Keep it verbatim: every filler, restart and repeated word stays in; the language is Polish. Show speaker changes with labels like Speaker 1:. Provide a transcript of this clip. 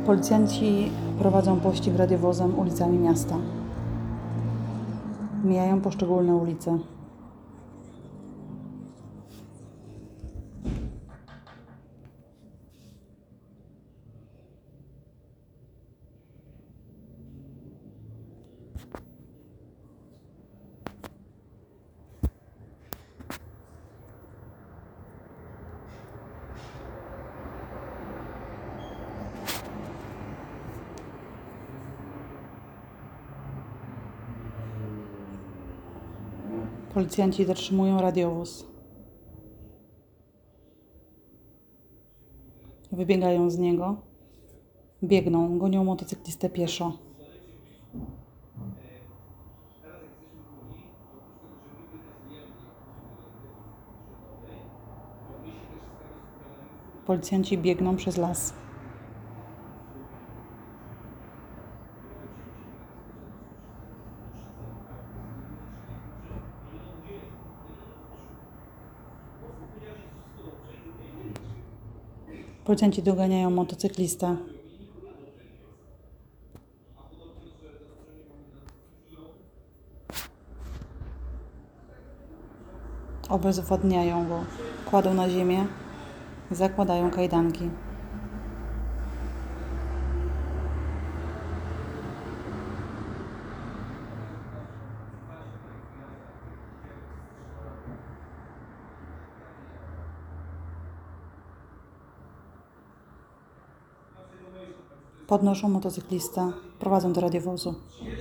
Speaker 1: Policjanci prowadzą pościg radiowozem ulicami miasta. Mijają poszczególne ulice. Policjanci zatrzymują radiowóz. Wybiegają z niego. Biegną, gonią motocyklistę pieszo. Policjanci biegną przez las. Policjanci doganiają motocyklistę. Obezwładniają go. Kładą na ziemię. Zakładają kajdanki. Podnoszą motocyklistę. Prowadzą do radiowozu.